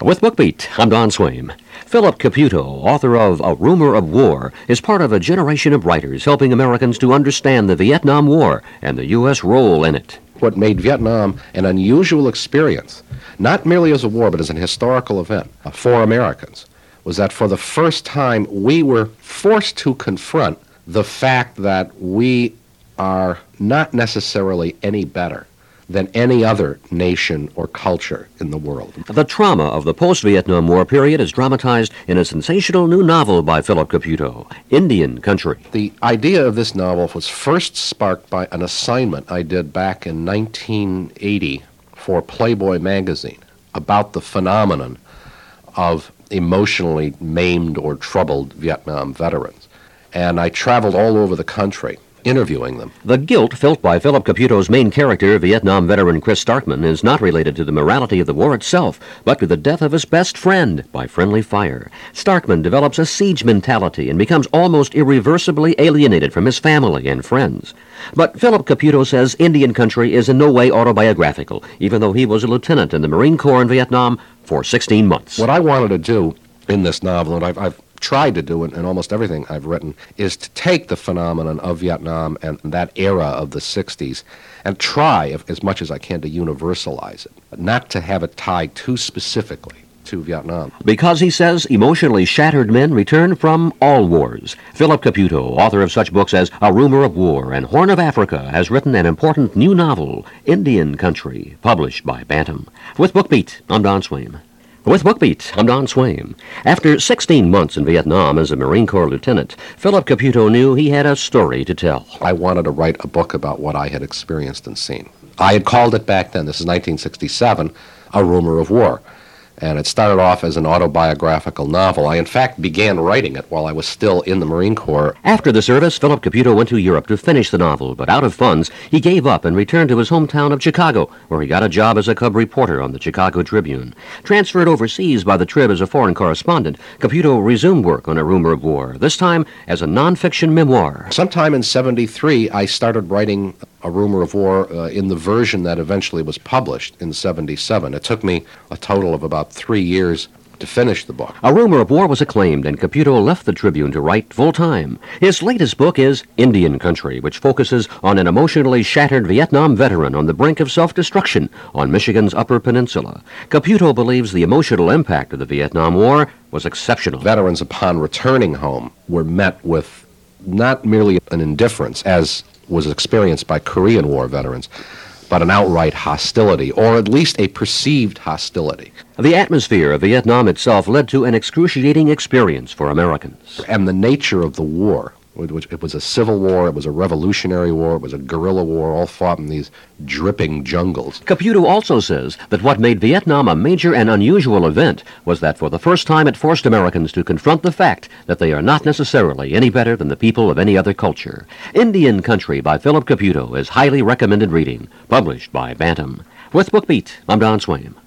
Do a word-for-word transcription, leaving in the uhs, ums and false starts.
With BookBeat, I'm Don Swaim. Philip Caputo, author of A Rumor of War, is part of a generation of writers helping Americans to understand the Vietnam War and the U S role in it. What made Vietnam an unusual experience, not merely as a war, but as an historical event for Americans, was that for the first time we were forced to confront the fact that we are not necessarily any better than any other nation or culture in the world. The trauma of the post-Vietnam War period is dramatized in a sensational new novel by Philip Caputo, Indian Country. The idea of this novel was first sparked by an assignment I did back in nineteen eighty for Playboy magazine about the phenomenon of emotionally maimed or troubled Vietnam veterans. And I traveled all over the country interviewing them. The guilt felt by Philip Caputo's main character, Vietnam veteran Chris Starkman, is not related to the morality of the war itself, but to the death of his best friend by friendly fire. Starkman develops a siege mentality and becomes almost irreversibly alienated from his family and friends. But Philip Caputo says Indian Country is in no way autobiographical, even though he was a lieutenant in the Marine Corps in Vietnam for sixteen months. What I wanted to do in this novel, and I've, I've tried to do it in almost everything I've written, is to take the phenomenon of Vietnam and that era of the sixties and try, if, as much as I can, to universalize it, not to have it tied too specifically to Vietnam. Because, he says, emotionally shattered men return from all wars. Philip Caputo, author of such books as A Rumor of War and Horn of Africa, has written an important new novel, Indian Country, published by Bantam. With BookBeat, I'm Don Swaim. With BookBeat, I'm Don Swaim. After sixteen months in Vietnam as a Marine Corps lieutenant, Philip Caputo knew he had a story to tell. I wanted to write a book about what I had experienced and seen. I had called it back then, this is nineteen sixty-seven, A Rumor of War. And it started off as an autobiographical novel. I, in fact, began writing it while I was still in the Marine Corps. After the service, Philip Caputo went to Europe to finish the novel, but out of funds, he gave up and returned to his hometown of Chicago, where he got a job as a cub reporter on the Chicago Tribune. Transferred overseas by the Trib as a foreign correspondent, Caputo resumed work on A Rumor of War, this time as a nonfiction memoir. Sometime in seventy-three, I started writing A Rumor of War uh, in the version that eventually was published in seventy-seven. It took me a total of about three years to finish the book. A Rumor of War was acclaimed, and Caputo left the Tribune to write full-time. His latest book is Indian Country, which focuses on an emotionally shattered Vietnam veteran on the brink of self-destruction on Michigan's Upper Peninsula. Caputo believes the emotional impact of the Vietnam War was exceptional. Veterans, upon returning home, were met with not merely an indifference, as was experienced by Korean War veterans, but an outright hostility, or at least a perceived hostility. The atmosphere of Vietnam itself led to an excruciating experience for Americans. And the nature of the war, which it was a civil war, it was a revolutionary war, it was a guerrilla war, all fought in these dripping jungles. Caputo also says that what made Vietnam a major and unusual event was that for the first time it forced Americans to confront the fact that they are not necessarily any better than the people of any other culture. Indian Country by Philip Caputo is highly recommended reading, published by Bantam. With BookBeat, I'm Don Swaim.